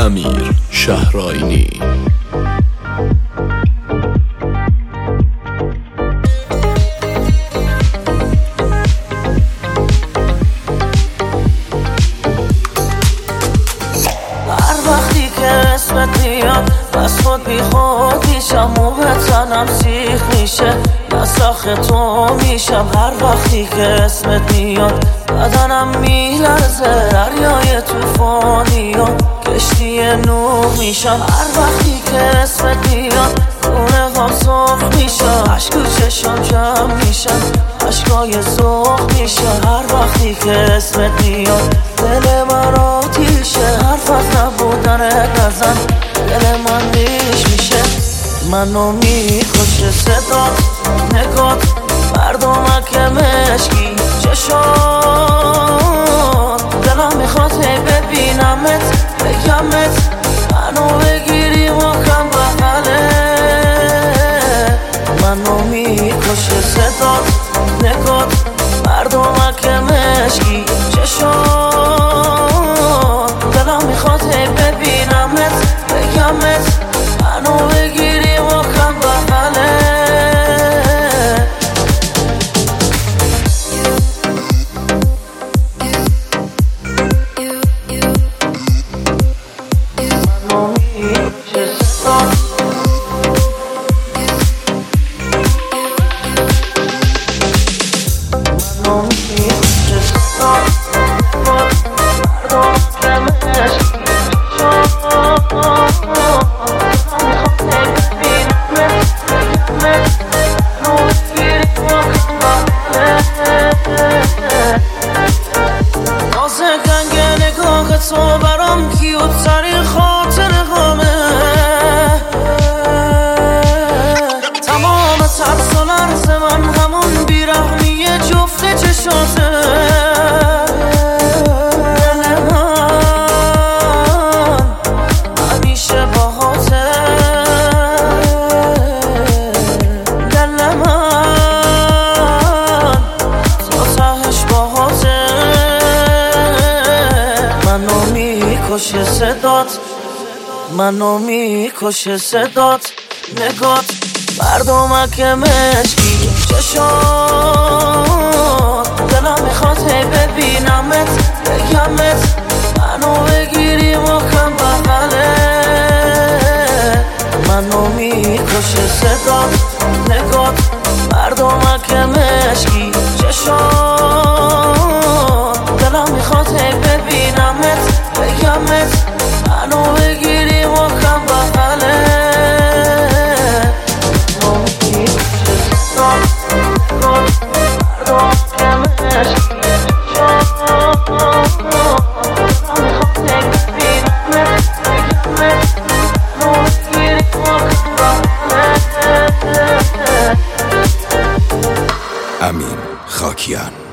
امیر شهرآیینی. اسمت میاد بس خود بی خود میشم و به تنم سیخ میشه نساخ تو میشم هر وقتی که اسمت میاد بدنم میلرزه دریای توفانی و کشتی نوح میشم هر وقتی که اسمت میاد خونه هم سرخ میشم عشق و چشم جمع میشم عشقای سرخ میشم هر وقتی که اسمت میاد دل من آتیشه حرف از نبودنت نزن دل من ریش میشه منو میکشه صدات نگات مردمک مشکی چشات دلم میخواد هی ببینمت بگمت منو بگیری محکم بغله منو میکشه صدات نگات مردمک مشکی چشات دلم میخواد هی ببینمت بگمت منو بگیری محکم بغله منو میکشه صدات منو میکشه صدات نازه گنگ نگاه تو برام کیوت ترین خاطر غمه تمام ترس و لرز من همون بیرحمی جفت چشاته دل من همیشه باهاته دل من تا تهش باهاته منو میکشه صدات منو میکشه صدات نگات مردمک مشکی چشات دلم میخواد هی ببینمت بگمت منو بگیری محکم بغله منو میکشه صدات نگات مردمک مشکی چشات دلم میخواد هی ببینمت بگمت منو بگیری محکم بغله منو میکشه صدات نگات مردمک مشکی چشات دلم میخواد هی ببینمت بگمت منو بگیری محکم بغله امین خاکیان.